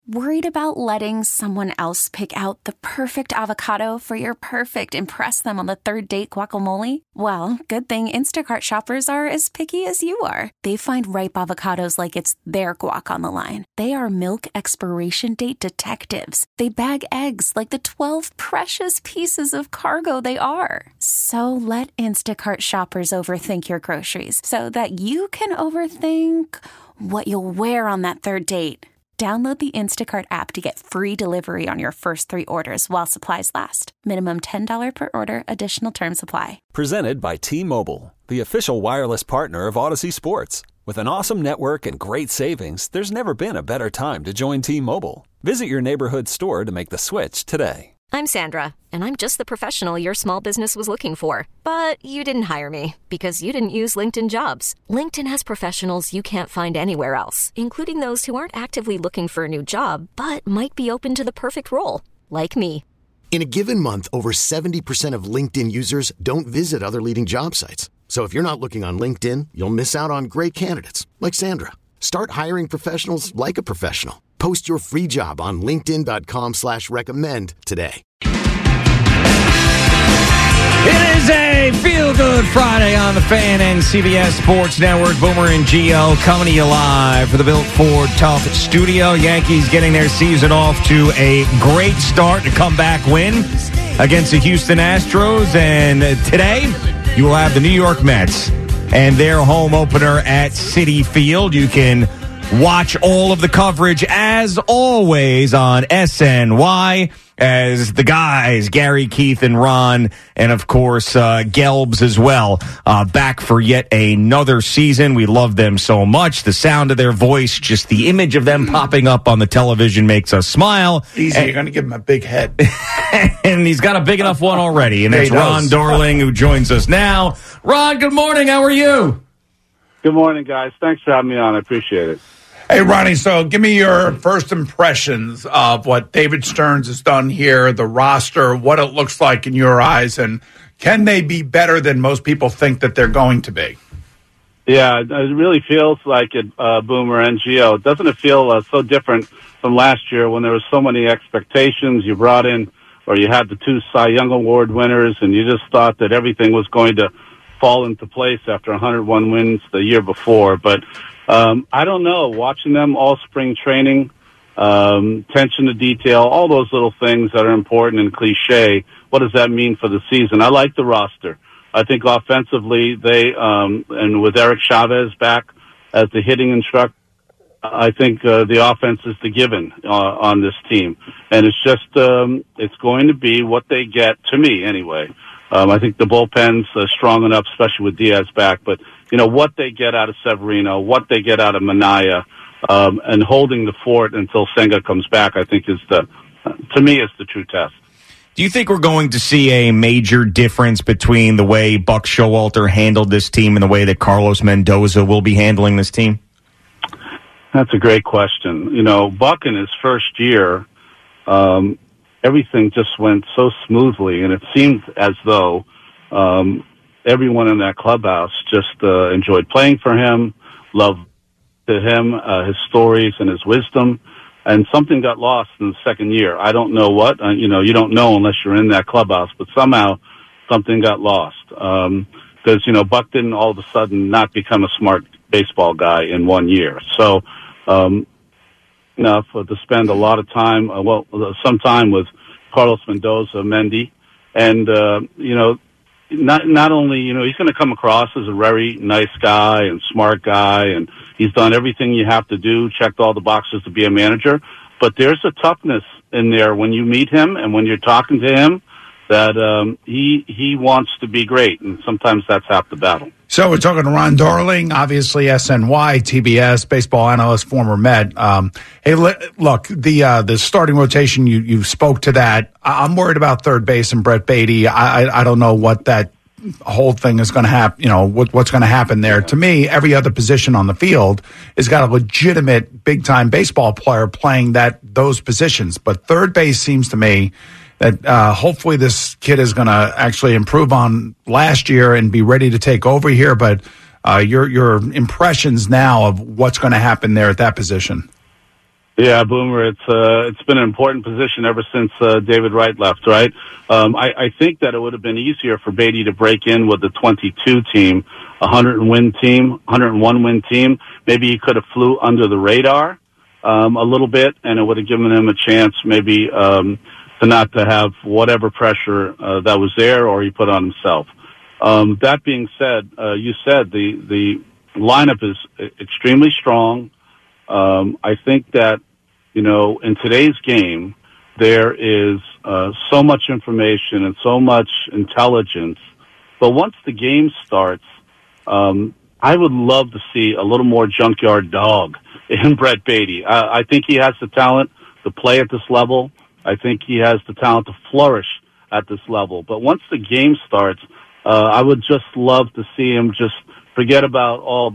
Worried about letting someone else pick out the perfect avocado for your perfect impress them on the third date guacamole? Well, good thing Instacart shoppers are as picky as you are. They find ripe avocados like it's their guac on the line. They are milk expiration date detectives. They bag eggs like the 12 precious pieces of cargo they are. So let Instacart shoppers overthink your groceries so that you can overthink what you'll wear on that third date. Download the Instacart app to get free delivery on your first 3 orders while supplies last. Minimum $10 per order. Additional terms apply. Presented by T-Mobile, the official wireless partner of Odyssey Sports. With an awesome network and great savings, there's never been a better time to join T-Mobile. Visit your neighborhood store to make the switch today. I'm Sandra, and I'm just the professional your small business was looking for. But you didn't hire me because you didn't use LinkedIn Jobs. LinkedIn has professionals you can't find anywhere else, including those who aren't actively looking for a new job, but might be open to the perfect role, like me. In a given month, over 70% of LinkedIn users don't visit other leading job sites. So if you're not looking on LinkedIn, you'll miss out on great candidates like Sandra. Start hiring professionals like a professional. Post your free job on linkedin.com/recommend today. It is a feel-good Friday on the Fan and CBS Sports Network. Boomer and Gio coming to you live for the Built Ford Tough studio. Yankees getting their season off to a great start, a comeback win against the Houston Astros. And today, you will have the New York Mets and their home opener at Citi Field. You can watch all of the coverage, as always, on SNY, as the guys, Gary, Keith, and Ron, and of course, Gelbs as well, back for yet another season. We love them so much. The sound of their voice, just the image of them popping up on the television makes us smile. Easy, you're going to give him a big head. And he's got a big enough one already, and it's Ron Darling who joins us now. Ron, good morning. How are you? Good morning, guys. Thanks for having me on. I appreciate it. Hey, Ronnie, so give me your first impressions of what David Stearns has done here, the roster, what it looks like in your eyes, and can they be better than most people think that they're going to be? Yeah, it really feels like it, Boomer and Gio. Doesn't it feel so different from last year when there were so many expectations? You brought in, or you had the 2 Cy Young Award winners, and you just thought that everything was going to fall into place after 101 wins the year before. But I don't know. Watching them all spring training, attention to detail, all those little things that are important and cliche. What does that mean for the season? I like the roster. I think offensively, they and with Eric Chavez back as the hitting instructor, I think the offense is the given on this team, and it's just it's going to be what they get, to me anyway. I think the bullpen's strong enough, especially with Diaz back, but you know, what they get out of Severino, what they get out of Minaya, and holding the fort until Senga comes back, I think to me, is the true test. Do you think we're going to see a major difference between the way Buck Showalter handled this team and the way that Carlos Mendoza will be handling this team? That's a great question. You know, Buck in his first year, everything just went so smoothly, and it seemed as though everyone in that clubhouse just enjoyed playing for him, loved him, his stories and his wisdom, and something got lost in the second year. I don't know what. You know, you don't know unless you're in that clubhouse, but somehow something got lost. Because, you know, Buck didn't all of a sudden not become a smart baseball guy in 1 year. So, enough to spend a lot of time, some time with Carlos Mendoza, Mendy, and, you know, not only, you know, he's going to come across as a very nice guy and smart guy, and he's done everything you have to do, checked all the boxes to be a manager, but there's a toughness in there when you meet him and when you're talking to him that he wants to be great, and sometimes that's half the battle. So we're talking to Ron Darling, obviously SNY, TBS, baseball analyst, former Met. Hey, look, the starting rotation, you spoke to that. I'm worried about third base and Brett Beatty. I don't know what that whole thing is going to happen, you know, what's going to happen there. To me, every other position on the field has got a legitimate big-time baseball player playing those positions. But third base seems to me that hopefully this kid is going to actually improve on last year and be ready to take over here. But your impressions now of what's going to happen there at that position? Yeah, Boomer, it's been an important position ever since David Wright left, right? I think that it would have been easier for Beatty to break in with the 22 team, 101 win team. Maybe he could have flew under the radar a little bit, and it would have given him a chance maybe to not to have whatever pressure that was there or he put on himself. That being said, you said the lineup is extremely strong. I think that, in today's game, there is so much information and so much intelligence. But once the game starts, I would love to see a little more junkyard dog in Brett Beatty. I think he has the talent to play at this level. I think he has the talent to flourish at this level. But once the game starts, I would just love to see him just forget about all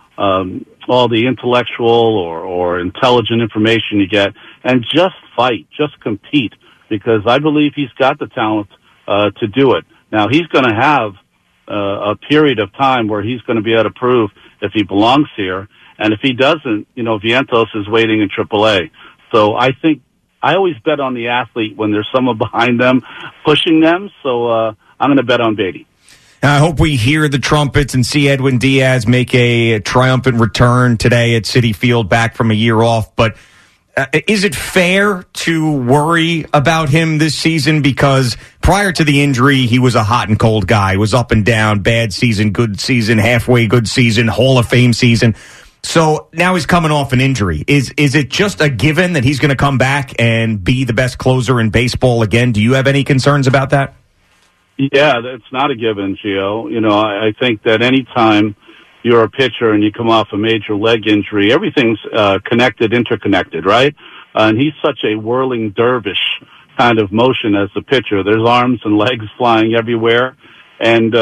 the intellectual or intelligent information you get and just fight, just compete, because I believe he's got the talent to do it. Now, he's going to have a period of time where he's going to be able to prove if he belongs here. And if he doesn't, Vientos is waiting in AAA. So I think I always bet on the athlete when there's someone behind them pushing them. So I'm going to bet on Beatty. I hope we hear the trumpets and see Edwin Diaz make a triumphant return today at Citi Field, back from a year off. But is it fair to worry about him this season? Because prior to the injury, he was a hot and cold guy. He was up and down, bad season, good season, halfway good season, Hall of Fame season. So now he's coming off an injury. Is it just a given that he's going to come back and be the best closer in baseball again? Do you have any concerns about that? Yeah, that's not a given, Gio. I think that any time you're a pitcher and you come off a major leg injury, everything's interconnected, right? And he's such a whirling dervish kind of motion as a pitcher. There's arms and legs flying everywhere. And,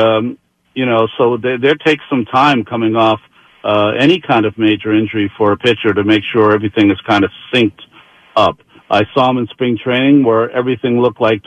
so there takes some time coming off any kind of major injury for a pitcher to make sure everything is kind of synced up. I saw him in spring training where everything looked like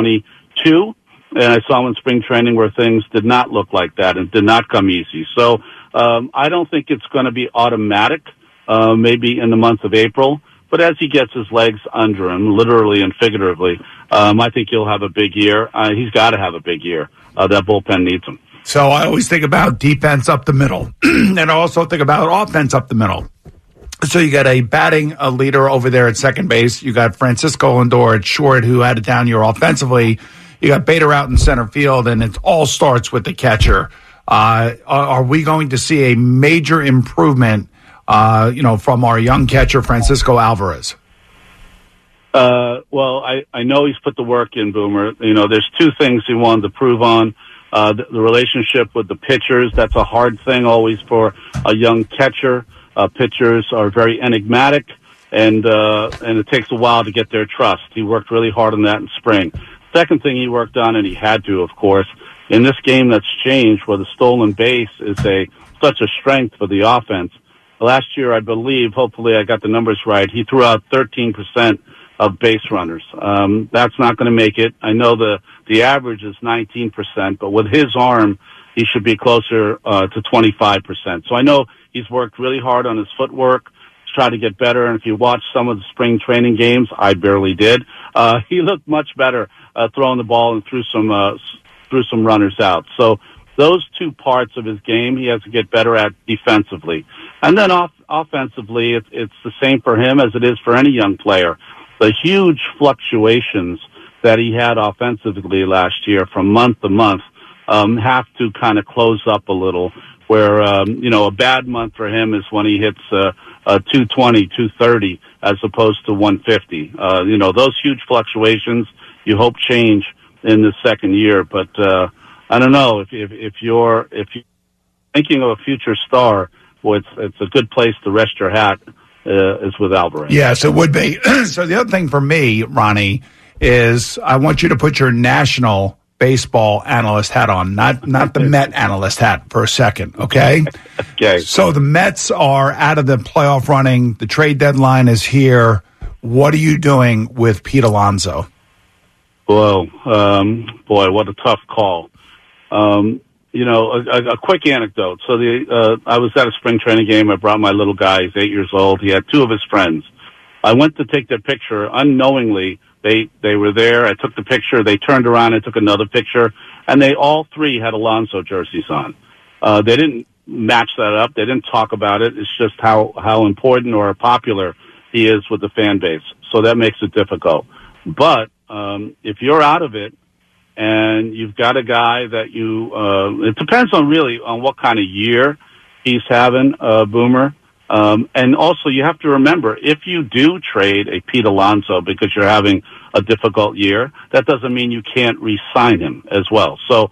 2022. And I saw him in spring training where things did not look like that and did not come easy. So I don't think it's going to be automatic, maybe in the month of April. But as he gets his legs under him, literally and figuratively, I think he'll have a big year. He's got to have a big year. That bullpen needs him. So I always think about defense up the middle, and I also think about offense up the middle. So you got a batting leader over there at second base. You got Francisco Lindor at short, who had a down year offensively. You got Bader out in center field, and it all starts with the catcher. Are we going to see a major improvement, from our young catcher, Francisco Alvarez? Well, I know he's put the work in, Boomer. There's two things he wanted to prove on. The relationship with the pitchers. That's a hard thing always for a young catcher. Pitchers are very enigmatic, and it takes a while to get their trust. He worked really hard on that in spring. Second thing he worked on, and he had to, of course, in this game that's changed, where the stolen base is such a strength for the offense. Last year, I believe, hopefully I got the numbers right, he threw out 13% of base runners. That's not going to make it. I know the average is 19%, but with his arm, he should be closer to 25%. So I know he's worked really hard on his footwork to try to get better. And if you watch some of the spring training games, I barely did. He looked much better throwing the ball and threw some runners out. So those two parts of his game he has to get better at defensively. And then offensively, it's the same for him as it is for any young player. The huge fluctuations that he had offensively last year from month to month have to kind of close up a little, where, a bad month for him is when he hits 220, 230 as opposed to 150. Those huge fluctuations you hope change in the second year. But I don't know, if you're thinking of a future star, well, it's a good place to rest your hat is with Alvarez. Yes, it would be. So the other thing for me, Ronnie, is I want you to put your national baseball analyst hat on, not the Met analyst hat for a second, okay? Okay. So the Mets are out of the playoff running. The trade deadline is here. What are you doing with Pete Alonso? Well, boy, what a tough call. A quick anecdote. So I was at a spring training game. I brought my little guy. He's 8 years old. He had two of his friends. I went to take their picture unknowingly. They were there. I took the picture. They turned around. I took another picture, and they all three had Alonso jerseys on. They didn't match that up. They didn't talk about it. It's just how important or popular he is with the fan base. So that makes it difficult. But if you're out of it and you've got a guy that it depends on what kind of year he's having, Boomer. And also you have to remember, if you do trade a Pete Alonso because you're having a difficult year, that doesn't mean you can't re-sign him as well. So,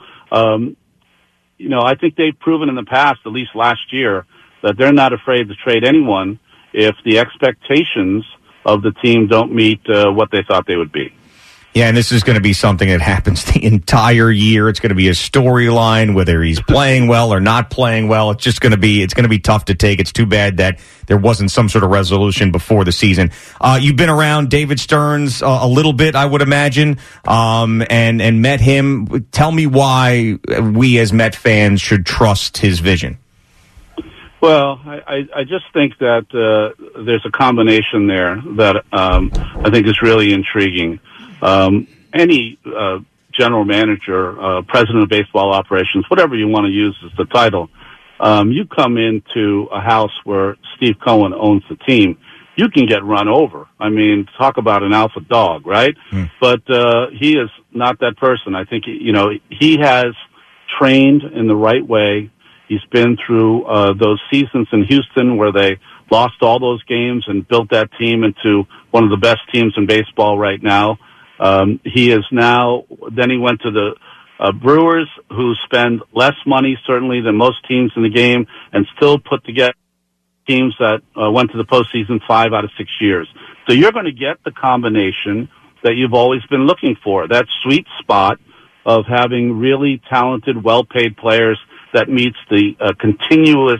I think they've proven in the past, at least last year, that they're not afraid to trade anyone if the expectations of the team don't meet what they thought they would be. Yeah, and this is going to be something that happens the entire year. It's going to be a storyline, whether he's playing well or not playing well. It's going to be tough to take. It's too bad that there wasn't some sort of resolution before the season. You've been around David Stearns a little bit, I would imagine, and met him. Tell me why we as Met fans should trust his vision. Well, I just think that there's a combination there that I think is really intriguing. Any general manager, president of baseball operations, whatever you want to use as the title, you come into a house where Steve Cohen owns the team, you can get run over. I mean, talk about an alpha dog, right? But he is not that person. I think, he has trained in the right way. He's been through those seasons in Houston where they lost all those games and built that team into one of the best teams in baseball right now. He is now, then he went to the Brewers, who spend less money certainly than most teams in the game and still put together teams that went to the postseason 5 out of 6 years. So you're going to get the combination that you've always been looking for, that sweet spot of having really talented, well-paid players that meets the continuous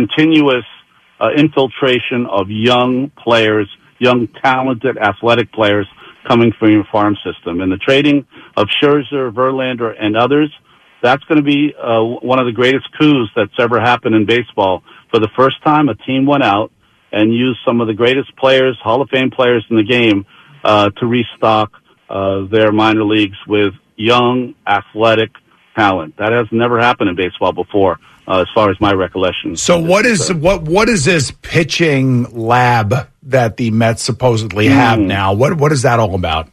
infiltration of young players, young, talented, athletic players coming from your farm system. And the trading of Scherzer, Verlander, and others, that's going to be one of the greatest coups that's ever happened in baseball. For the first time, a team went out and used some of the greatest players, Hall of Fame players in the game, to restock their minor leagues with young, athletic talent. That has never happened in baseball before, as far as my recollection. So what is this pitching lab that the Mets supposedly have now? What is that all about?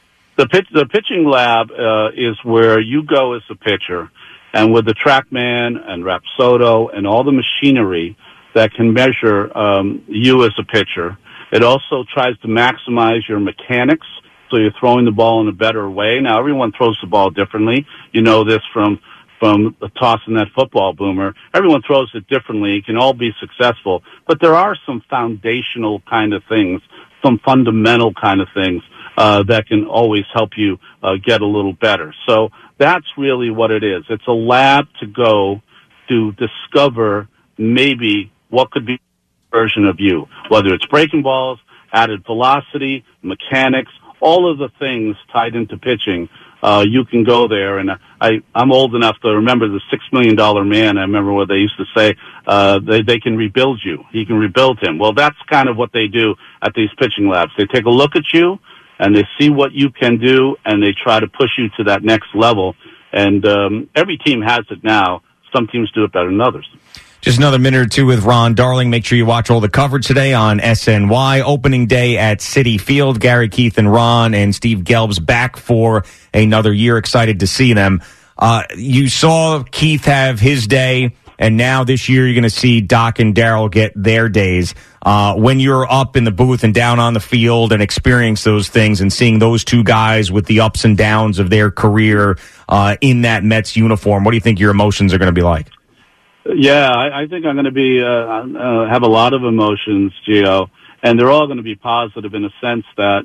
The pitching lab is where you go as a pitcher, and with the TrackMan and Rapsodo and all the machinery that can measure you as a pitcher. It also tries to maximize your mechanics, so you're throwing the ball in a better way. Now, everyone throws the ball differently. You know this from tossing that football, Boomer. Everyone throws it differently. It can all be successful. But there are some foundational kind of things, some fundamental kind of things that can always help you get a little better. So that's really what it is. It's a lab to go to discover maybe what could be a version of you, whether it's breaking balls, added velocity, mechanics, all of the things tied into pitching. You can go there, and I'm old enough to remember the $6 million man. I remember what they used to say, they can rebuild you. He can rebuild him. Well, that's kind of what they do at these pitching labs. They take a look at you, and they see what you can do, and they try to push you to that next level. And every team has it now. Some teams do it better than others. Just another minute or two with Ron Darling. Make sure you watch all the coverage today on SNY. Opening day at Citi Field. Gary, Keith, and Ron and Steve Gelb's back for another year. Excited to see them. You saw Keith have his day, and now this year you're going to see Doc and Daryl get their days. When you're up in the booth and down on the field and experience those things and seeing those two guys with the ups and downs of their career in that Mets uniform, what do you think your emotions are going to be like? Yeah, I think I'm going to be have a lot of emotions, Gio, and they're all going to be positive in a sense that,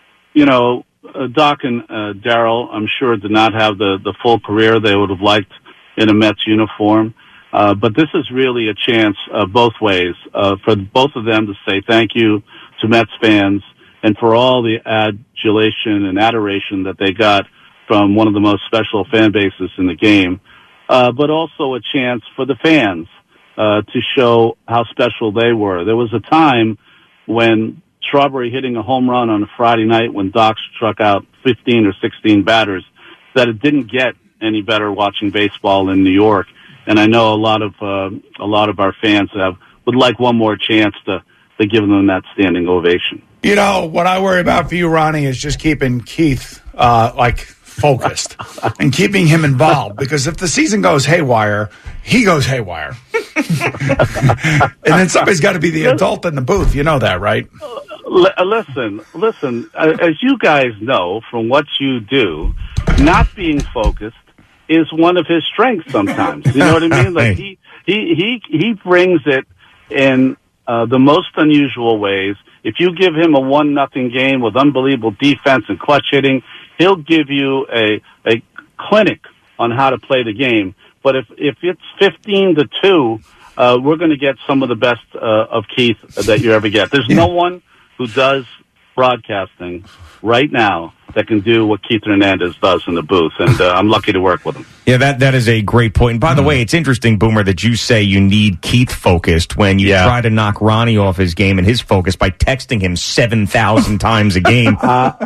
Doc and Daryl, I'm sure, did not have the full career they would have liked in a Mets uniform. But this is really a chance both ways for both of them to say thank you to Mets fans and for all the adulation and adoration that they got from one of the most special fan bases in the game. But also a chance for the fans to show how special they were. There was a time when Strawberry hitting a home run on a Friday night when Doc struck out 15 or 16 batters, that it didn't get any better watching baseball in New York. And I know a lot of our fans would like one more chance to give them that standing ovation. You know, what I worry about for you, Ronnie, is just keeping Keith, focused and keeping him involved, because if the season goes haywire, he goes haywire. And then somebody's got to be the adult in the booth. You know that, right? Listen, as you guys know from what you do, not being focused is one of his strengths sometimes. You know what I mean? Like he brings it in the most unusual ways. If you give him a 1-0 game with unbelievable defense and clutch hitting, he'll give you a clinic on how to play the game. But if it's 15-2, we're going to get some of the best of Keith that you ever get. There's no one who does broadcasting right now that can do what Keith Hernandez does in the booth, and I'm lucky to work with him. Yeah, that is a great point. And by the way, it's interesting, Boomer, that you say you need Keith focused when you try to knock Ronnie off his game and his focus by texting him 7,000 times a game.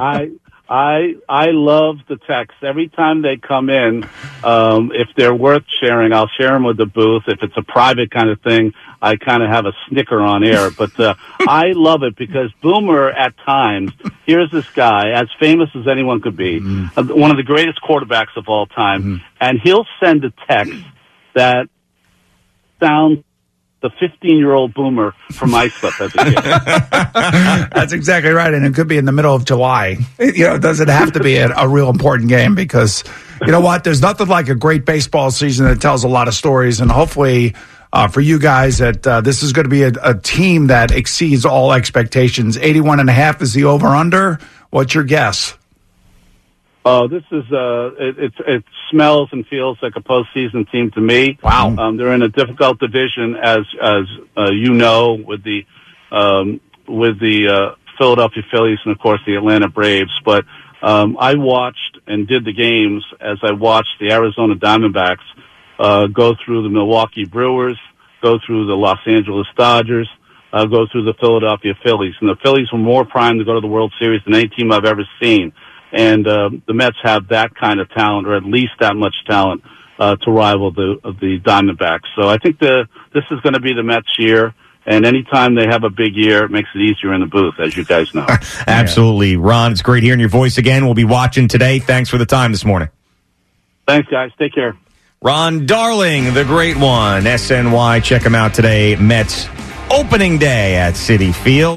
I love the texts. Every time they come in, if they're worth sharing, I'll share them with the booth. If it's a private kind of thing, I kind of have a snicker on air. But I love it because Boomer, at times, here's this guy, as famous as anyone could be, one of the greatest quarterbacks of all time, and he'll send a text that sounds the 15-year-old Boomer from Islip as a kid. That's exactly right, and it could be in the middle of July. You know, it doesn't have to be a real important game, because you know what? There's nothing like a great baseball season that tells a lot of stories, and hopefully for you guys that this is going to be a team that exceeds all expectations. 81.5 is the over-under. What's your guess? Oh, this is it smells and feels like a postseason team to me. Wow. They're in a difficult division, as you know, with the Philadelphia Phillies and of course the Atlanta Braves. But I watched and did the games as I watched the Arizona Diamondbacks go through the Milwaukee Brewers, go through the Los Angeles Dodgers, go through the Philadelphia Phillies, and the Phillies were more primed to go to the World Series than any team I've ever seen. And the Mets have that kind of talent, or at least that much talent, to rival the Diamondbacks. So I think this is going to be the Mets' year. And anytime they have a big year, it makes it easier in the booth, as you guys know. Absolutely. Ron, it's great hearing your voice again. We'll be watching today. Thanks for the time this morning. Thanks, guys. Take care. Ron Darling, the great one. SNY. Check him out today. Mets opening day at Citi Field.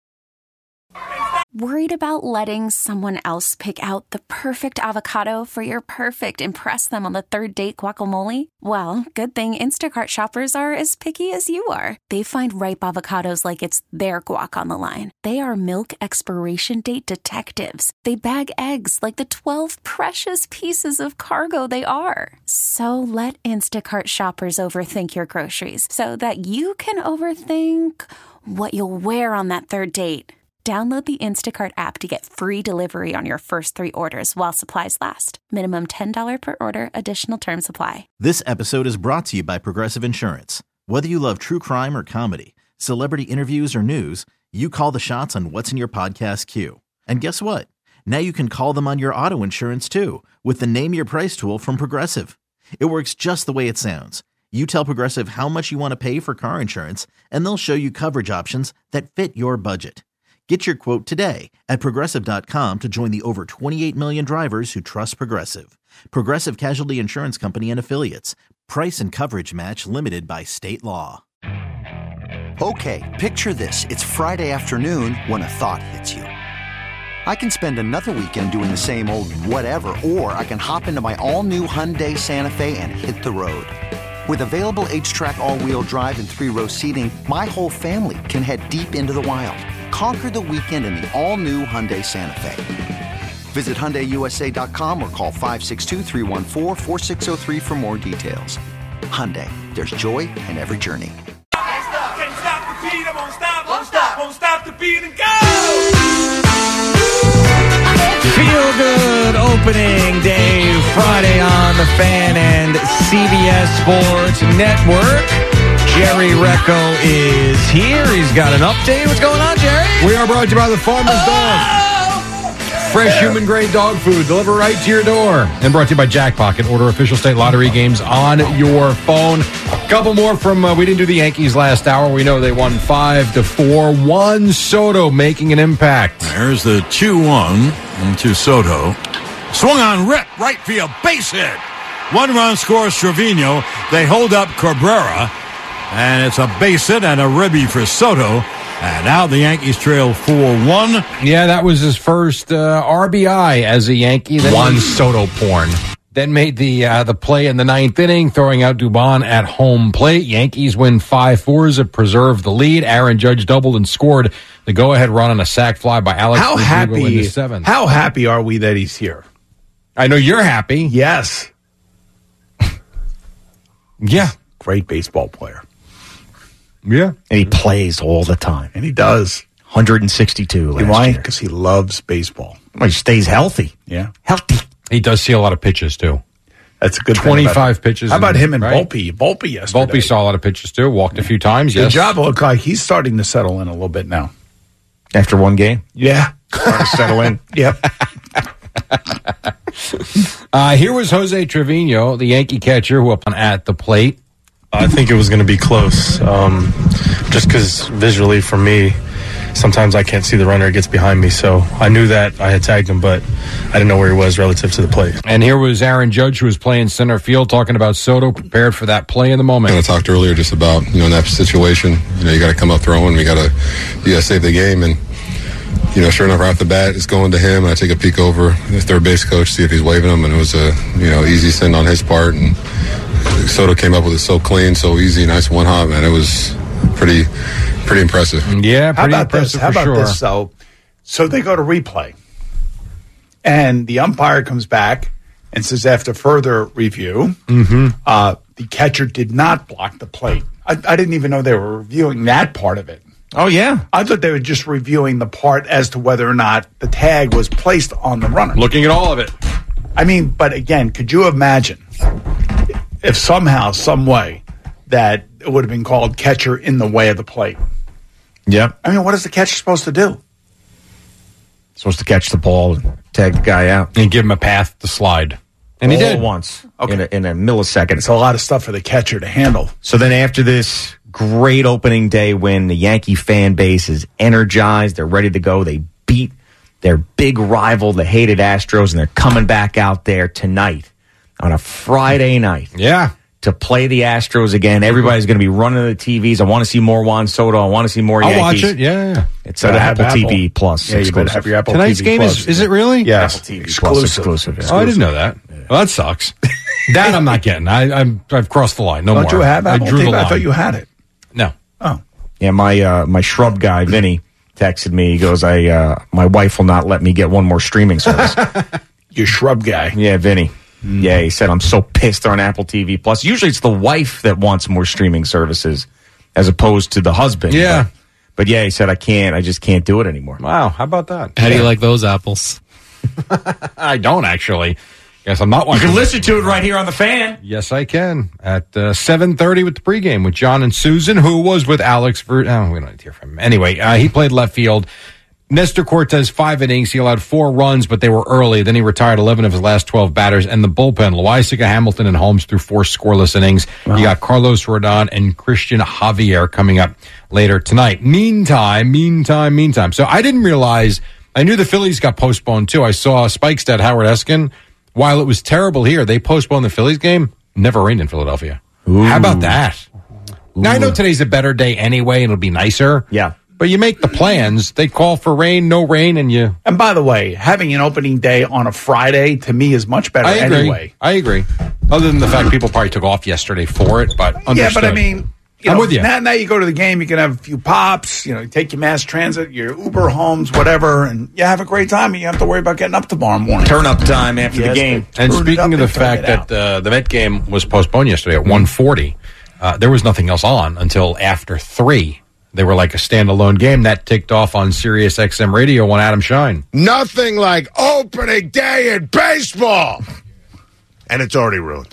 Worried about letting someone else pick out the perfect avocado for your perfect impress them on the third date guacamole? Well, good thing Instacart shoppers are as picky as you are. They find ripe avocados like it's their guac on the line. They are milk expiration date detectives. They bag eggs like the 12 precious pieces of cargo they are. So let Instacart shoppers overthink your groceries so that you can overthink what you'll wear on that third date. Download the Instacart app to get free delivery on your first 3 orders while supplies last. Minimum $10 per order. Additional terms apply. This episode is brought to you by Progressive Insurance. Whether you love true crime or comedy, celebrity interviews or news, you call the shots on what's in your podcast queue. And guess what? Now you can call them on your auto insurance too with the Name Your Price tool from Progressive. It works just the way it sounds. You tell Progressive how much you want to pay for car insurance, and they'll show you coverage options that fit your budget. Get your quote today at Progressive.com to join the over 28 million drivers who trust Progressive. Progressive Casualty Insurance Company and Affiliates. Price and coverage match limited by state law. Okay, picture this. It's Friday afternoon when a thought hits you. I can spend another weekend doing the same old whatever, or I can hop into my all-new Hyundai Santa Fe and hit the road. With available H-Track all-wheel drive and 3-row seating, my whole family can head deep into the wild. Conquer the weekend in the all-new Hyundai Santa Fe. Visit HyundaiUSA.com or call 562-314-4603 for more details. Hyundai, there's joy in every journey. Can't stop the beat, I won't stop the beat and go! Feel good opening day Friday on the Fan and CBS Sports Network. Jerry Recco is here. He's got an update. What's going on, Jerry? We are brought to you by the Farmer's Dog. Fresh human-grade dog food delivered right to your door. And brought to you by Jackpocket. Order official state lottery games on your phone. A couple more from, we didn't do the Yankees last hour. We know they won 5-4. Juan Soto making an impact. There's the 2-1 to Soto. Swung on right field, base hit. 1 run scores Trevino. They hold up Cabrera. And it's a base hit and a ribby for Soto. And now the Yankees trail 4-1. Yeah, that was his first RBI as a Yankee. Juan Soto porn. Then made the play in the 9th inning, throwing out Dubon at home plate. Yankees win 5-4 to preserve the lead. Aaron Judge doubled and scored the go-ahead run on a sac fly by Alex Verdugo in the 7th. How happy are we that he's here? I know you're happy. Yes. Yeah. Great baseball player. Yeah. And he plays all the time. And he does. 162 last Why? year. Because he loves baseball. Well, he stays healthy. Yeah. Healthy. He does see a lot of pitches, too. That's a good 25 pitches. How about him and right? Volpe? Volpe yesterday. Volpe saw a lot of pitches, too. Walked a few times, yes. Good job. Look like he's starting to settle in a little bit now. After one game? Yeah. Starting to settle in. Yep. Here was Jose Trevino, the Yankee catcher, who up at the plate. I think it was going to be close, just because visually for me, sometimes I can't see the runner. It gets behind me, so I knew that I had tagged him, but I didn't know where he was relative to the plate. And here was Aaron Judge, who was playing center field, talking about Soto, prepared for that play in the moment. I talked earlier just about, in that situation, you got to come up throwing. You got to save the game. And, sure enough, right off the bat, it's going to him. And I take a peek over the third base coach, see if he's waving him. And it was a, easy send on his part. And Soto came up with it so clean, so easy, nice one hop, man. It was pretty impressive. Yeah, pretty impressive How for about sure. this, though? So they go to replay, and the umpire comes back and says after further review, the catcher did not block the plate. I didn't even know they were reviewing that part of it. Oh, yeah. I thought they were just reviewing the part as to whether or not the tag was placed on the runner. Looking at all of it. I mean, but again, could you imagine if somehow, some way, that it would have been called catcher in the way of the plate? Yep. I mean, what is the catcher supposed to do? Supposed to catch the ball and tag the guy out. And give him a path to slide. And all he did. At once. Okay. In a millisecond. It's a lot of stuff for the catcher to handle. So then after this great opening day win, the Yankee fan base is energized. They're ready to go. They beat their big rival, the hated Astros, and they're coming back out there tonight on a Friday night. Yeah. To play the Astros again. Everybody's going to be running to the TVs. I want to see more Juan Soto. I want to see more Yankees. I'll watch it, yeah. It's Apple TV Plus. Yeah, you better have your Apple Tonight's TV game Plus. is it really? Yes. Apple TV Plus exclusive. Oh, I didn't know that. Well, that sucks. That I'm not getting. I've crossed the line. No Don't more. you have Apple I drew TV? the line. I thought you had it. No. Oh. Yeah, my shrub guy, Vinny, texted me. He goes, my wife will not let me get one more streaming service. Your shrub guy. Yeah, Vinny. Yeah, he said, I'm so pissed on Apple TV Plus. Usually it's the wife that wants more streaming services as opposed to the husband. Yeah. But yeah, he said, I just can't do it anymore. Wow, how about that? How do you like those apples? I don't actually. Guess I'm not You watching. can listen to it right here on The Fan. Yes, I can. At 7:30 with the pregame with John and Susan, who was with Alex. We don't need to hear from him. Anyway, he played left field. Nestor Cortez, 5 innings. He allowed 4 runs, but they were early. Then he retired 11 of his last 12 batters. And the bullpen, Loaisiga, Hamilton, and Holmes threw 4 scoreless innings. Wow. You got Carlos Rodon and Christian Javier coming up later tonight. Meantime. So I didn't realize, I knew the Phillies got postponed too. I saw Spikestead, Howard Eskin. While it was terrible here, they postponed the Phillies game. Never rained in Philadelphia. Ooh. How about that? Now, I know today's a better day anyway, and it'll be nicer. Yeah. But you make the plans. They call for rain, no rain, and you... And by the way, having an opening day on a Friday, to me, is much better anyway. I agree. Other than the fact people probably took off yesterday for it, but understood. Yeah, but I mean... I'm with you. Now you go to the game, you can have a few pops, you take your mass transit, your Uber homes, whatever, and you have a great time. And you have to worry about getting up tomorrow morning. Turn up time after the game. And speaking of the fact that the Met game was postponed yesterday at 1:40, there was nothing else on until after 3. They were like a standalone game that ticked off on Sirius XM Radio on Adam Shine. Nothing like opening day in baseball. And it's already ruined.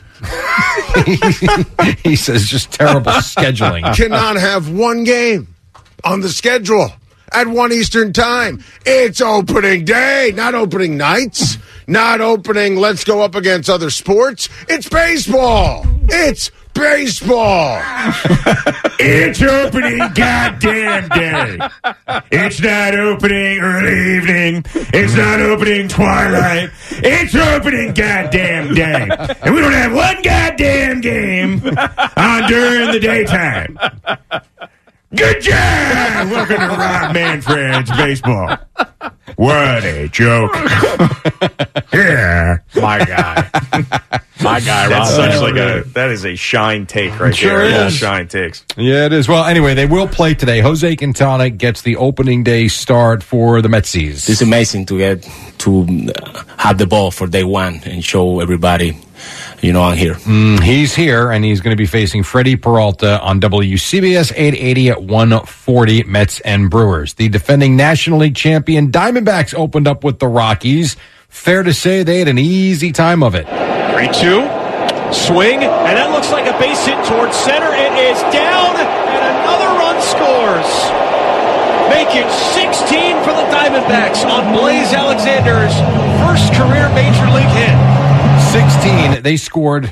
He says just terrible scheduling. Cannot have one game on the schedule at 1 Eastern Time. It's opening day, not opening nights, not opening let's go up against other sports. It's baseball. It's baseball. It's opening goddamn day. It's not opening early evening. It's not opening twilight. It's opening goddamn day. And we don't have one goddamn game on during the daytime. Good job! Welcome to Rob Manfred's Baseball. What a joke. Yeah. My guy. My guy, Rob. That is a shine take right Sure there. All is. shine takes. Yeah, it is. Well, anyway, they will play today. Jose Quintana gets the opening day start for the Metsies. It's amazing to get to have the ball for day one and show everybody, I'm here. He's here, and he's going to be facing Freddie Peralta on WCBS 880 at 1:40, Mets and Brewers. The defending National League champion Diamondbacks opened up with the Rockies. Fair to say they had an easy time of it. 3-2, swing, and that looks like a base hit towards center. It is down, and another run scores. Making 16 for the Diamondbacks on Blaze Alexander's first career Major League hit. 16. They scored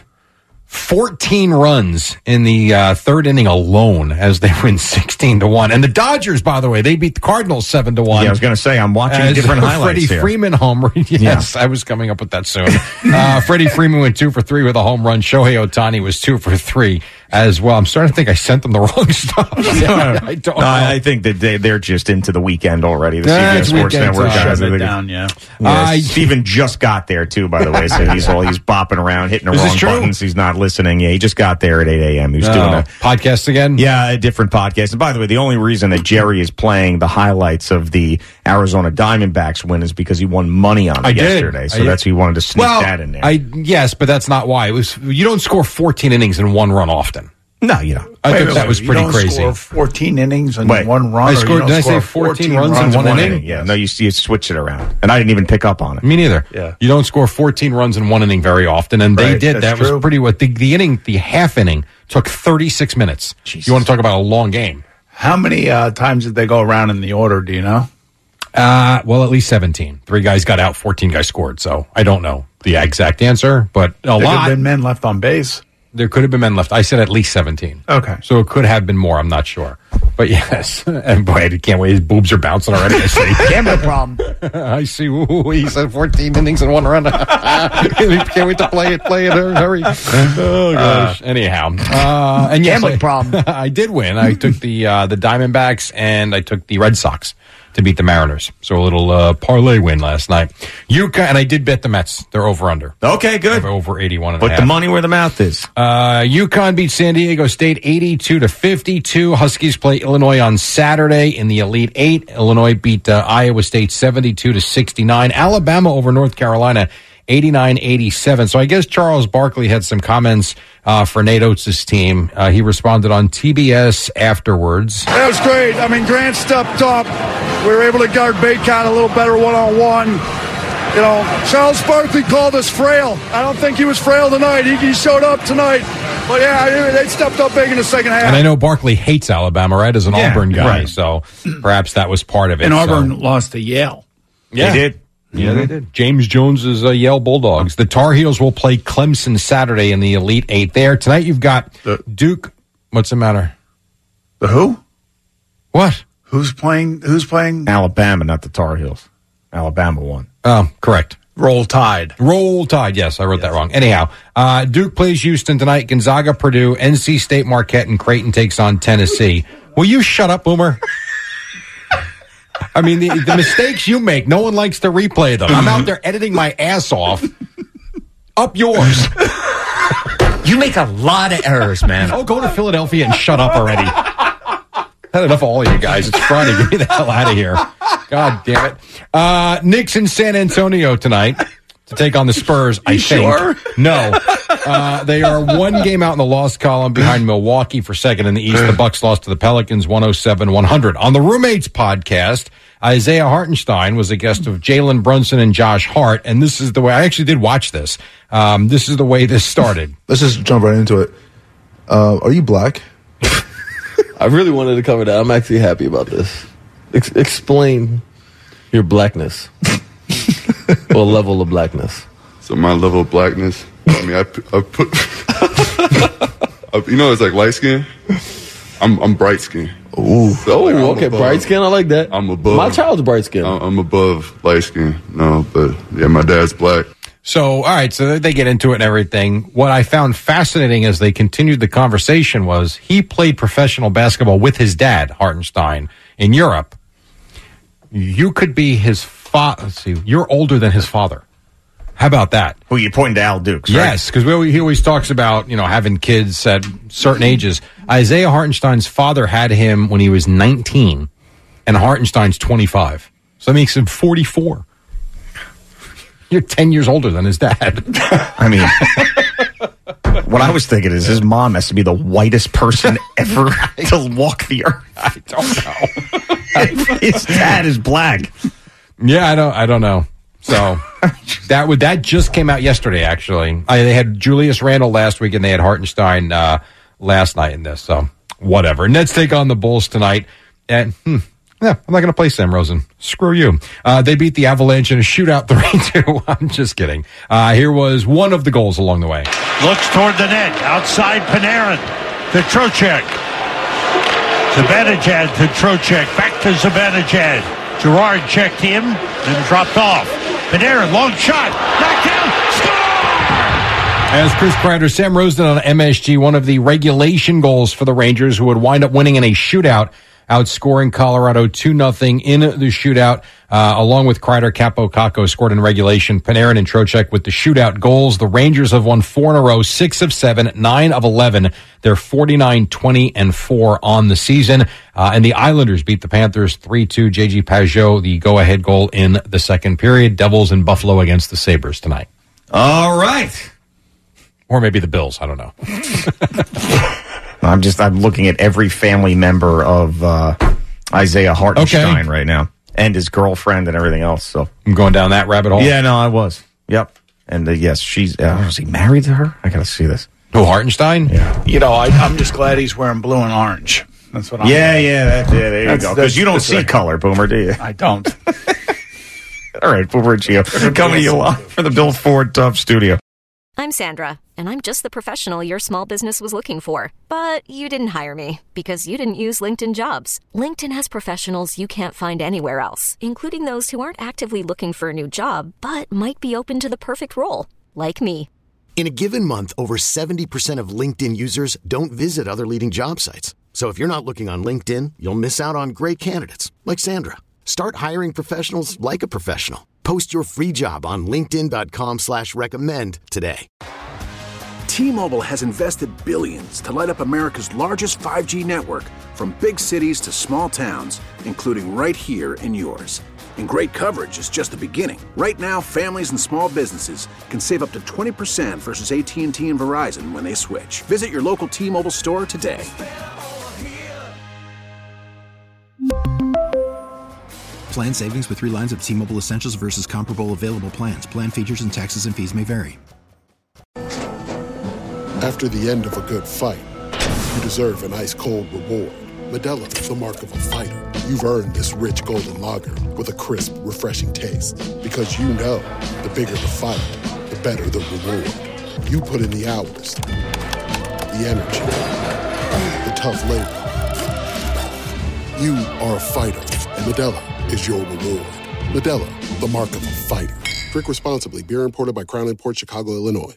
14 runs in the third inning alone as they win 16-1. And the Dodgers, by the way, they beat the Cardinals 7-1. Yeah, I was going to say, I'm watching different highlights Freddie here. Freeman homer. Yes, I was coming up with that soon. Freddie Freeman went 2 for 3 with a home run. Shohei Ohtani was 2 for 3 as well. I'm starting to think I sent them the wrong stuff. I don't know. I think that they're just into the weekend already. The Yeah, CBS it's Sports weekend Network time. guys. Shut it down, yeah. Steven just got there, too, by the way. So he's bopping around, hitting the Is this wrong true? buttons. He's not listening. Yeah, he just got there at 8 a.m. He was doing a podcast again? Yeah, a different podcast. And by the way, the only reason that Jerry is playing the highlights of the Arizona Diamondbacks win is because he won money on it yesterday. So that's he wanted to sneak that in there. Yes, but that's not why. It was. You don't score 14 innings in one run often. No, you don't. I think that was pretty you don't crazy. Score 14 innings in Wait, one run. I or scored- you don't did I say score 14 runs in one inning? Yeah, no, you switched it around. And I didn't even pick up on it. Me neither. Yeah. You don't score 14 runs in one inning very often, and they Right, did. that's That was true. pretty what the inning, the half inning took 36 minutes. Jesus. You want to talk about a long game? How many times did they go around in the order? Do you know? Well, at least 17. 3 guys got out, 14 guys scored. So I don't know the exact answer, but a There could lot. have been men left on base. There could have been men left. I said at least 17. Okay. So it could have been more. I'm not sure. But yes. And boy, I can't wait. His boobs are bouncing already. I see. Gambling problem. I see. Ooh, he said 14 innings in one run. Can't wait to play it. Hurry. Oh, gosh. Anyhow. And yes, Gambling problem. I did win. I took the Diamondbacks and I took the Red Sox to beat the Mariners. So a little parlay win last night. And I did bet the Mets. They're over-under. Okay, good. Over 81 and a Put half. the money where the mouth is. UConn beat San Diego State 82-52. Huskies play Illinois on Saturday in the Elite Eight. Illinois beat Iowa State 72-69. Alabama over North Carolina 89-87. So I guess Charles Barkley had some comments for Nate Oates' team. He responded on TBS afterwards. That was great. I mean, Grant stepped up. We were able to guard Bacon a little better one-on-one. You know, Charles Barkley called us frail. I don't think he was frail tonight. He showed up tonight. But, yeah, they stepped up big in the second half. And I know Barkley hates Alabama, right, as an Auburn guy. right. So perhaps that was part of it. And So- Auburn lost to Yale. Yeah. They did. Yeah, they did. James Jones's Yale Bulldogs. The Tar Heels will play Clemson Saturday in the Elite Eight there. Tonight you've got Duke. What's the matter? The who? What? Who's playing? Alabama, not the Tar Heels. Alabama won. Oh, correct. Roll Tide. Roll Tide. Yes, I wrote that wrong. Anyhow, Duke plays Houston tonight. Gonzaga, Purdue, NC State, Marquette, and Creighton takes on Tennessee. Will you shut up, Boomer? I mean, the mistakes you make, no one likes to replay them. I'm out there editing my ass off. Up yours. You make a lot of errors, man. Oh, go to Philadelphia and shut up already. Had enough of all of you guys. It's Friday. Get me the hell out of here. God damn it. Knicks in San Antonio tonight to take on the Spurs, I think. Sure? No. They are one game out in the loss column behind Milwaukee for second in the East. The Bucks lost to the Pelicans 107-100. On the Roommates podcast, Isaiah Hartenstein was a guest of Jalen Brunson and Josh Hart, and this is the way, I actually did watch this. This is the way this started. Let's just jump right into it. Are you black? I really wanted to cover that. I'm actually happy about this. Explain your blackness. Or level of blackness. So my level of blackness, I mean, I put, you know, it's like light skin. I'm bright skin. Ooh. So like, okay, above, bright skin. I like that. I'm above. My child's bright skin. I'm above light skin. No, but yeah, my dad's black. So, all right, so they get into it and everything. What I found fascinating as they continued the conversation was he played professional basketball with his dad, Hartenstein, in Europe. You could be his father. Let's see, you're older than his father. How about that? Who you pointing to Al Dukes, right? Yes, because he always talks about, having kids at certain ages. Isaiah Hartenstein's father had him when he was 19, and Hartenstein's 25. So that makes him 44. You're 10 years older than his dad. I mean, what I was thinking is his mom has to be the whitest person ever to walk the earth. I don't know. His dad is black. Yeah, I don't know. So that just came out yesterday, actually. They had Julius Randle last week, and they had Hartenstein last night in this. So whatever. Nets take on the Bulls tonight. And yeah, I'm not going to play Sam Rosen. Screw you. They beat the Avalanche in a shootout 3-2. I'm just kidding. Here was one of the goals along the way. Looks toward the net. Outside Panarin to Trocheck. Zibanejad to Trocheck. Back to Zibanejad. Gerard checked him, then dropped off. Panarin, long shot. Knocked down. Score! As Chris Kreider, Sam Rosen on MSG, one of the regulation goals for the Rangers, who would wind up winning in a shootout, outscoring Colorado 2-0 in the shootout, along with Kreider. Capo Caco scored in regulation. Panarin and Trocheck with the shootout goals. The Rangers have won 4 in a row, 6 of 7, 9 of 11. They're 49-20-4 on the season. And the Islanders beat the Panthers 3-2. J.G. Pajot, the go-ahead goal in the second period. Devils in Buffalo against the Sabres tonight. All right. Or maybe the Bills. I don't know. I'm looking at every family member of Isaiah Hartenstein right now, and his girlfriend and everything else. So I'm going down that rabbit hole. Yeah, no, I was. Yep. And yes, she's. Was he married to her? I got to see this. Oh, Hartenstein? Yeah. I'm just glad he's wearing blue and orange. That's what I'm. There you go. Because you don't see color, Boomer, do you? I don't. All right, Boomer and Gio coming to you live from the Bill Ford Tough Studio. I'm Sandra, and I'm just the professional your small business was looking for. But you didn't hire me because you didn't use LinkedIn Jobs. LinkedIn has professionals you can't find anywhere else, including those who aren't actively looking for a new job, but might be open to the perfect role, like me. In a given month, over 70% of LinkedIn users don't visit other leading job sites. So if you're not looking on LinkedIn, you'll miss out on great candidates like Sandra. Start hiring professionals like a professional. Post your free job on linkedin.com/recommend today. T-Mobile has invested billions to light up America's largest 5G network, from big cities to small towns, including right here in yours. And great coverage is just the beginning. Right now, families and small businesses can save up to 20% versus AT&T and Verizon when they switch. Visit your local T-Mobile store today. Plan savings with 3 lines of T-Mobile Essentials versus comparable available plans. Plan features and taxes and fees may vary. After the end of a good fight, you deserve an ice-cold reward. Modelo is the mark of a fighter. You've earned this rich golden lager with a crisp, refreshing taste. Because you know, the bigger the fight, the better the reward. You put in the hours, the energy, the tough labor. You are a fighter, and Modelo is your reward. Modelo, the mark of a fighter. Drink responsibly. Beer imported by Crown Imports, Chicago, Illinois.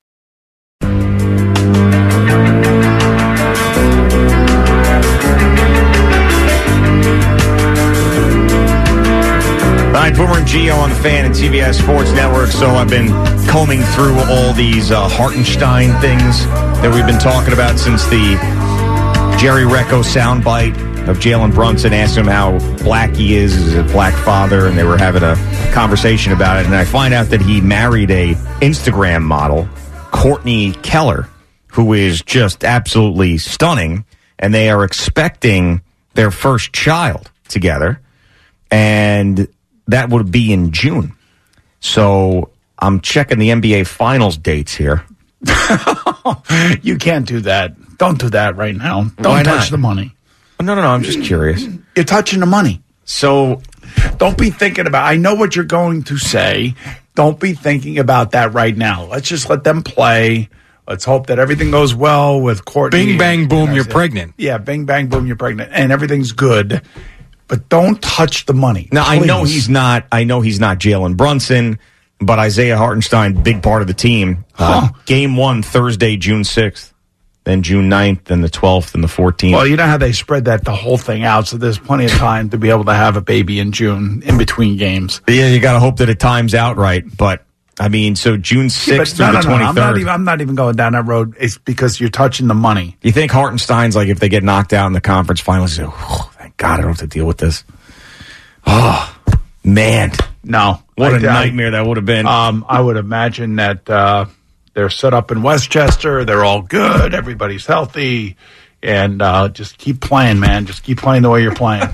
All right, Boomer and Gio on the Fan and CBS Sports Network. So I've been combing through all these Hartenstein things that we've been talking about since the Jerry Recco soundbite of Jalen Brunson asking him how black he is a black father, and they were having a conversation about it. And I find out that he married a Instagram model, Courtney Keller, who is just absolutely stunning, and they are expecting their first child together, and that would be in June. So I'm checking the NBA Finals dates here. You can't do that. Don't do that right now. Don't touch the money. No, I'm just curious. You're touching the money. So don't be thinking about, I know what you're going to say. Don't be thinking about that right now. Let's just let them play. Let's hope that everything goes well with Courtney. Bing, bang, boom, you're pregnant. Yeah, bing, bang, boom, you're pregnant. And everything's good. But don't touch the money. Now, please. I know he's not Jalen Brunson, but Isaiah Hartenstein, big part of the team. Game 1, Thursday, June 6th. Then June 9th, then the 12th, and the 14th. Well, you know how they spread the whole thing out, so there's plenty of time to be able to have a baby in June in between games. Yeah, you got to hope that it times out right. But, I mean, so June 6th through the 23rd. I'm not even going down that road. It's because you're touching the money. You think Hartenstein's like, if they get knocked out in the conference finals, thank God I don't have to deal with this. Oh, man. No. What a nightmare that would have been. I would imagine that they're set up in Westchester. They're all good. Everybody's healthy. And just keep playing, man. Just keep playing the way you're playing.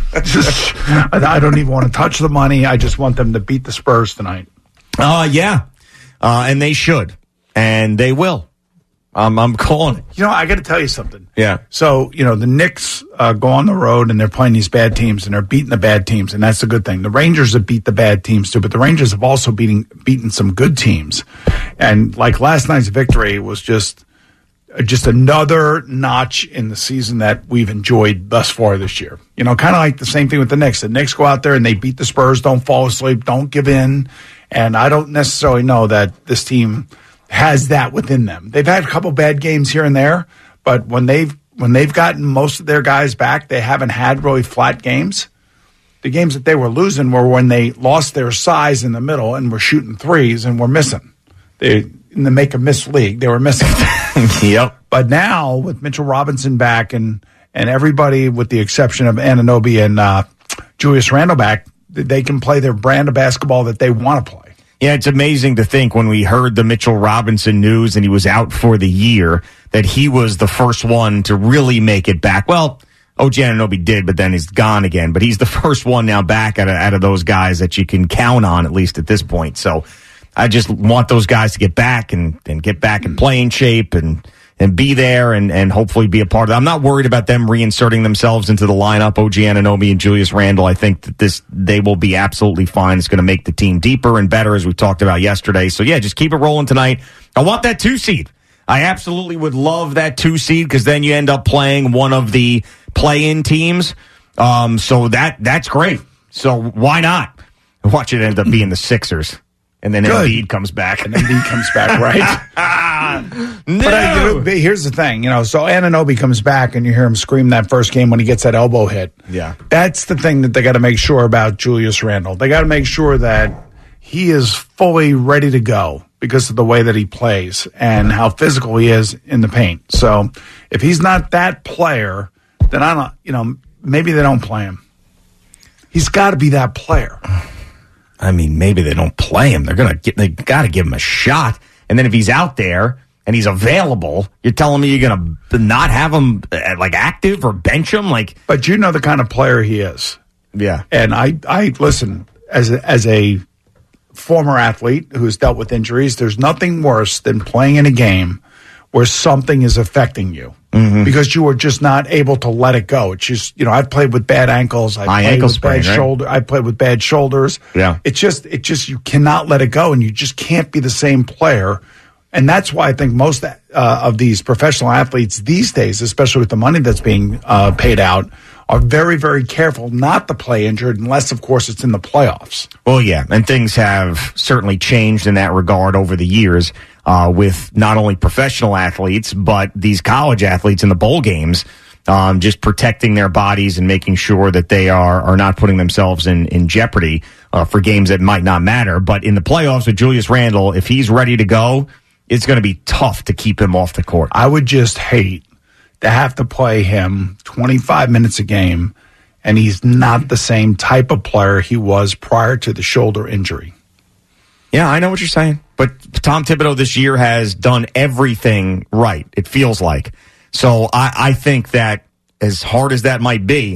I don't even want to touch the money. I just want them to beat the Spurs tonight. Yeah. And they should. And they will. I'm calling it. You know, I got to tell you something. Yeah. So, the Knicks go on the road and they're playing these bad teams and they're beating the bad teams, and that's a good thing. The Rangers have beat the bad teams too, but the Rangers have also beaten some good teams. And like last night's victory was just another notch in the season that we've enjoyed thus far this year. Kind of like the same thing with the Knicks. The Knicks go out there and they beat the Spurs, don't fall asleep, don't give in. And I don't necessarily know that this team has that within them. They've had a couple bad games here and there, but when they've gotten most of their guys back, they haven't had really flat games. The games that they were losing were when they lost their size in the middle and were shooting threes and were missing. In the make-a-miss league, they were missing. Yep. But now, with Mitchell Robinson back and everybody, with the exception of Anunoby and Julius Randle back, they can play their brand of basketball that they want to play. Yeah, it's amazing to think when we heard the Mitchell Robinson news and he was out for the year that he was the first one to really make it back. Well, OG Anunoby did, but then he's gone again. But he's the first one now back out of those guys that you can count on, at least at this point. So I just want those guys to get back and get back in playing shape and be there and hopefully be a part of it. I'm not worried about them reinserting themselves into the lineup, OG Anunoby and Julius Randle. I think that they will be absolutely fine. It's going to make the team deeper and better, as we talked about yesterday. So, yeah, just keep it rolling tonight. I want that 2 seed. I absolutely would love that 2 seed because then you end up playing one of the play-in teams. So that's great. So why not? Watch it end up being the Sixers. And then Embiid comes back. And Embiid comes back, right? No. But here's the thing, so Anunoby comes back and you hear him scream that first game when he gets that elbow hit. Yeah. That's the thing that they got to make sure about Julius Randle. They got to make sure that he is fully ready to go because of the way that he plays and how physical he is in the paint. So if he's not that player, then I don't, maybe they don't play him. He's got to be that player. I mean, maybe they don't play him. They got to give him a shot. And then if he's out there and he's available, you're telling me you're going to not have him active or bench him? But you know the kind of player he is. Yeah. And I listen, as a former athlete who's dealt with injuries, there's nothing worse than playing in a game where something is affecting you because you are just not able to let it go. It's just, I've played with bad ankles. I played with bad shoulders. Yeah. It's just, you cannot let it go and you just can't be the same player. And that's why I think most of these professional athletes these days, especially with the money that's being paid out, are very, very careful not to play injured unless, of course, it's in the playoffs. Well, yeah, and things have certainly changed in that regard over the years with not only professional athletes, but these college athletes in the bowl games, just protecting their bodies and making sure that they are not putting themselves in jeopardy for games that might not matter. But in the playoffs with Julius Randle, if he's ready to go, it's going to be tough to keep him off the court. I would just hate to have to play him 25 minutes a game, and he's not the same type of player he was prior to the shoulder injury. Yeah, I know what you're saying. But Tom Thibodeau this year has done everything right, it feels like. So I think that as hard as that might be,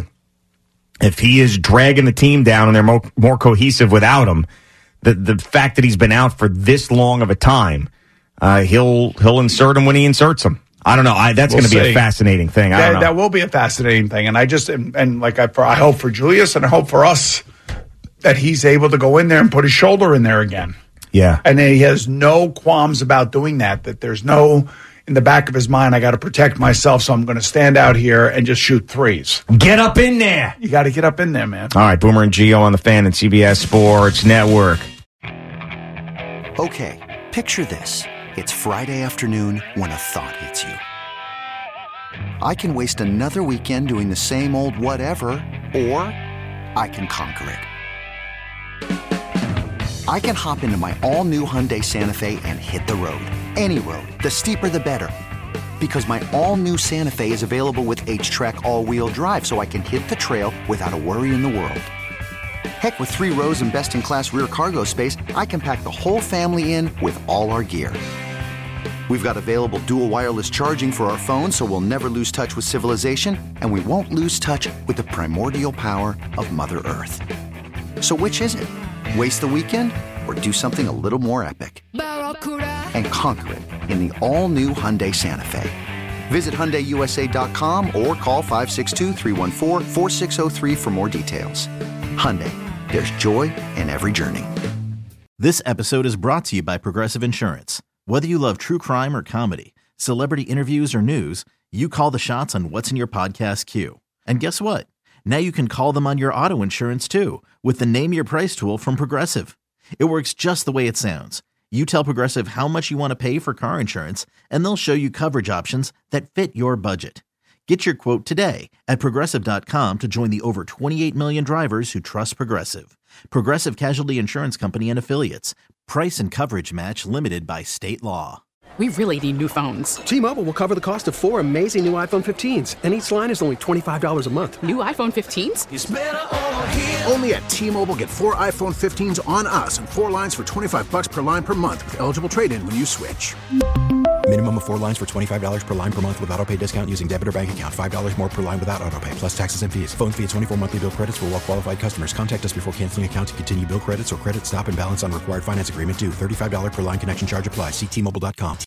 if he is dragging the team down and they're more cohesive without him, the fact that he's been out for this long of a time, he'll insert him when he inserts him. I don't know. That's going to be a fascinating thing. I don't know. That will be a fascinating thing. And I just, and like I hope for Julius and I hope for us that he's able to go in there and put his shoulder in there again. Yeah. And he has no qualms about doing that there's no, in the back of his mind, I got to protect myself, so I'm going to stand out here and just shoot threes. Get up in there. You got to get up in there, man. All right, Boomer and Gio on the Fan and CBS Sports Network. Okay, picture this. It's Friday afternoon when a thought hits you. I can waste another weekend doing the same old whatever, or I can conquer it. I can hop into my all-new Hyundai Santa Fe and hit the road. Any road. The steeper, the better. Because my all-new Santa Fe is available with H-Track all-wheel drive, so I can hit the trail without a worry in the world. Heck, with 3 rows and best-in-class rear cargo space, I can pack the whole family in with all our gear. We've got available dual wireless charging for our phones, so we'll never lose touch with civilization, and we won't lose touch with the primordial power of Mother Earth. So which is it? Waste the weekend or do something a little more epic? And conquer it in the all-new Hyundai Santa Fe. Visit HyundaiUSA.com or call 562-314-4603 for more details. Hyundai, there's joy in every journey. This episode is brought to you by Progressive Insurance. Whether you love true crime or comedy, celebrity interviews or news, you call the shots on what's in your podcast queue. And guess what? Now you can call them on your auto insurance too with the Name Your Price tool from Progressive. It works just the way it sounds. You tell Progressive how much you want to pay for car insurance, and they'll show you coverage options that fit your budget. Get your quote today at Progressive.com to join the over 28 million drivers who trust Progressive. Progressive Casualty Insurance Company and Affiliates. Price and coverage match limited by state law. We really need new phones. T-Mobile will cover the cost of 4 amazing new iPhone 15s, and each line is only $25 a month. New iPhone 15s? It's better over here. Only at T-Mobile, get 4 iPhone 15s on us and 4 lines for $25 per line per month with eligible trade-in when you switch. Minimum of 4 lines for $25 per line per month with autopay discount using debit or bank account. $5 more per line without autopay, plus taxes and fees. Phone fee at 24 monthly bill credits for well-qualified customers. Contact us before canceling account to continue bill credits or credit stop and balance on required finance agreement due. $35 per line connection charge applies. See T-Mobile.com.